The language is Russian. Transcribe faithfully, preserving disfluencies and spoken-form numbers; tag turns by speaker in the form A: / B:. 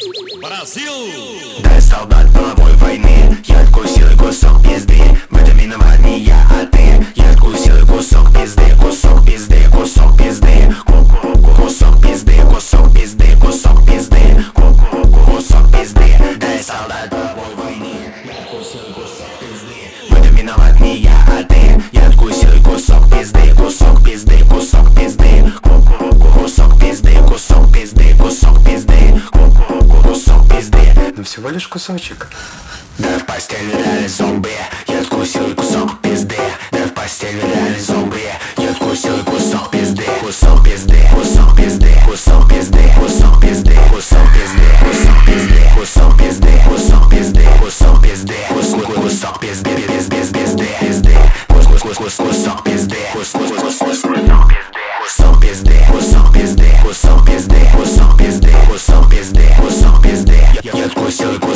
A: Brasil!
B: Да, я солдат половой войны, я откусил и кусок пизды. В этом виноват не я, а ты. Я откусил и кусок пизды, кусок пизды, кусок пизды. Ку-ку-ку, кусок пизды, кусок пизды, кусок пизды. Ку-ку-ку, кусок пизды. Да, я солдат половой войны, я откусил и кусок пизды. В этом виноват не я, а ты. Я откусил и кусок пизды, кусок пизды, кусок пизды. Ку-ку-ку, кусок пизды, кусок пизды, кусок пизды. Ку-ку-ку, кусок пизды.
C: Ну всего лишь кусочек.
B: Да в постель реальный зомби, я откусил и кусок пизды. Да в постель реальный зомби, я откусил и кусок пизды. Кусок пизды, кусок пизды, кусок пизды, кусок пизды, кусок пизды, кусок пизды, кусок пизды, кусок пизды, кусок пизды, кусок кусок пизды, без без пизды, пизды, кусок кусок кусок пизды, кусок кусок кусок пизды, кусок пизды, кусок пизды, кусок пизды, кусок пизды, кусок пизды, кусок пизды, я откусил и